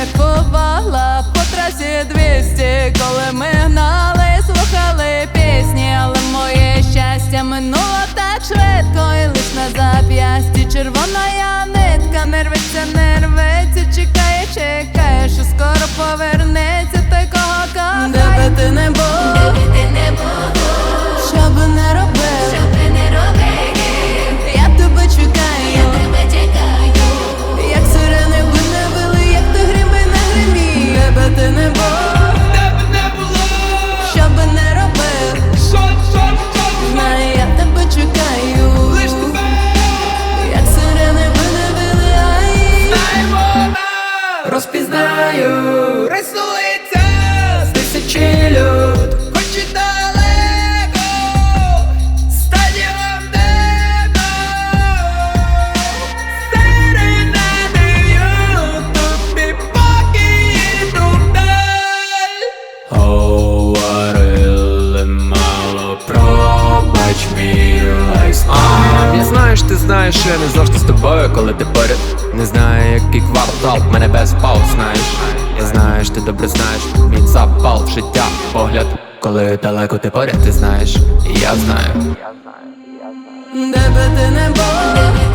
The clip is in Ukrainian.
кайфувала по трасі 200, коли ми гнали, слухали пісні, але моє щастя минуло так швидко, і лиш на зап'ясті червона нитка. Не рветься, не рветься, чекає, чекає, що скоро повернеться той, кого кохає. Де би ти не був, що би не робив, я тебе чекаю, як сирени би не вили, як ти грім би не гримів. Де би ти не був, що би не робив, знаю, я тебе чекаю, як сирени би не вили, Розпізнаю, рисується з тисячі люд, хоч і далеко, стадіон небо, серединою тобі поки вдаль. Говорили мало, пробач мій лайфстайл. Я знаю, ти знаєш, я не завжди з тобою, коли ти поряд. Не знаю, який квартал, мене без пауз, знаєш. Я знаю, ти добре знаєш мій запал в життя, погляд. Коли далеко ти поряд, ти знаєш, і я знаю. де би ти не був,